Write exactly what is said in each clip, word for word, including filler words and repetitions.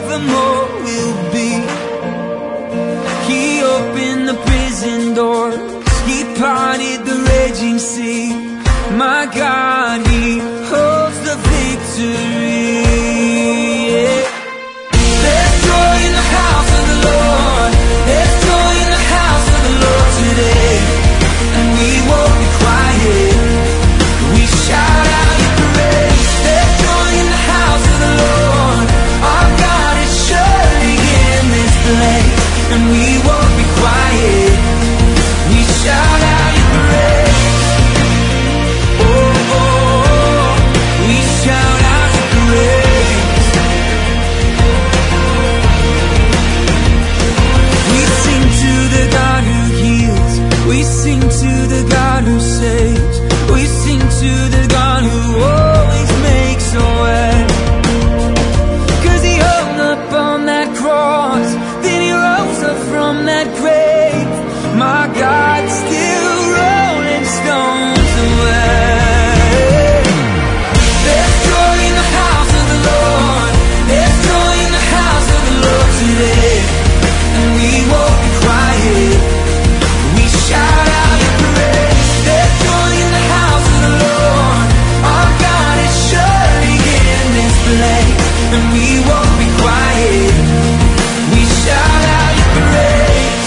the more we'll be. He opened the prison doors, He parted the raging sea. My God, He holds the victory. Yeah. There's joy in the house of the Lord. There's joy in the house of the Lord today. And we won't be quiet. We shout out His praise. There's joy in the house of the Lord. Our God is surely in this place. And we won't be quiet. We shout out His praise. Oh, oh, oh. We shout out His praise. We sing to the God who heals. We sing to the God who saves. We sing to the God who always makes a way. 'Cause He hung up on that cross, then He rose up from that grave. My God, still rolling stones away. There's joy in the house of the Lord. There's joy in the house of the Lord today. And we won't be quiet. We shout out His praise. There's joy in the house of the Lord. Our God is surely in this place. And we won't be quiet. We shout out His praise.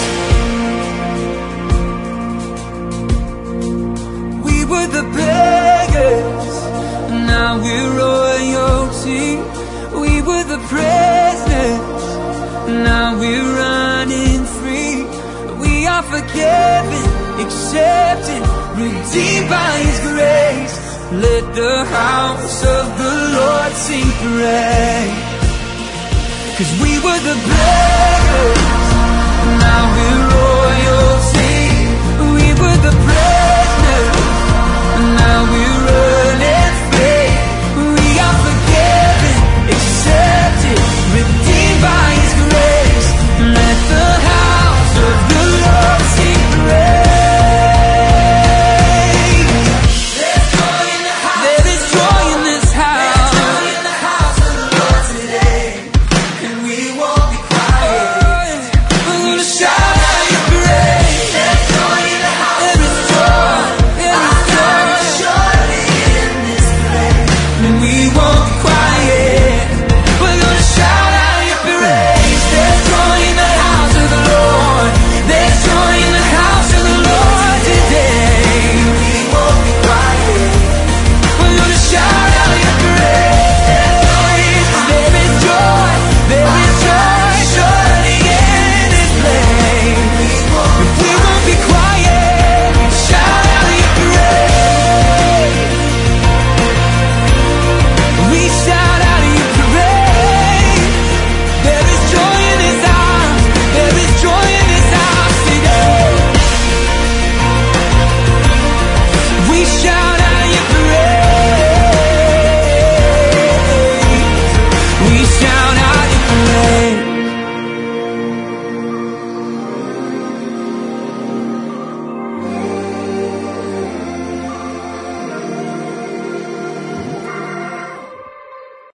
We were the beggars, now we're royalty. We were the prisoners, now we're running free. We are forgiven, accepted, redeemed by His grace. Let the house of the Lord sing praise. 'Cause we were the beggars, now we're